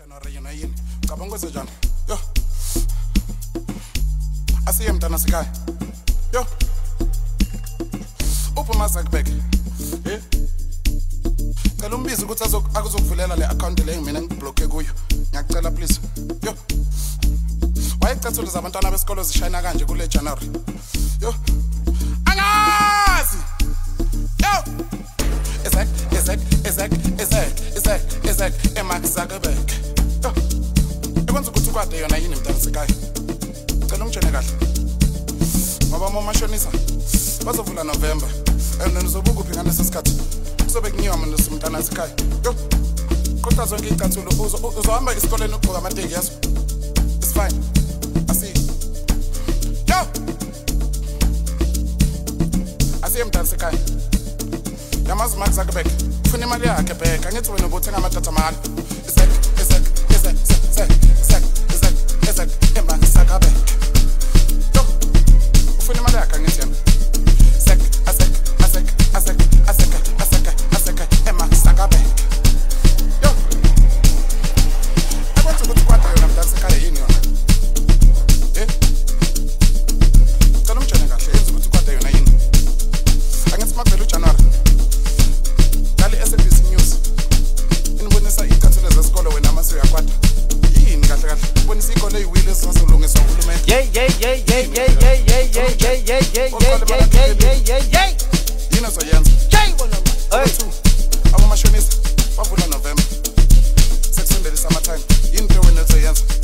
January yena yini cabanga kwenzenjani yo asiye mntana sikhaya yo uphuma zakubeke cela umbizi ukuthi akuzokuvulela le account le mina ngibloke kuyo ngiyacela please yo wayecathula zabantwana besikolo zishayina kanje kule January yo angazi yo Ezek eMark Zuckerberg yo ekwenza ukuthi kwade yona yini mntana sikhaya cela ungitshene kahle ngoba momashonisa bazovula November nizobuka kuphi ngalesi sikhathi kuzobe kunyiwa mina simntana sikhaya yo kodwa zonke icathulo uzohamba esikoleni ukugqoka amanteki yazo it's fine asi yo asiye mntana sikhaya yamazi Mark Zuckerberg ufuna imali yakhe back angithi wena ubuthenga amathatha mahali Ezek eMark Zuckerberg yo ufuna imali yakhe angithi yena eMark Zuckerberg yo akwenza ukuthi kwade yona mntana sikhaya yini yona cela ungitshene kahle yenza ukuthi kwade yona yini angithi makuvela uJanuary dali SABC News inibonisa icathulo zesikole wena amase uyakwada yini kahle kahle bonisa ikole eyiwile esizolungiswa uhulumeni yini ozoyenza abomashonisa bavula November sekusondela summertime yini into wena ozoyenza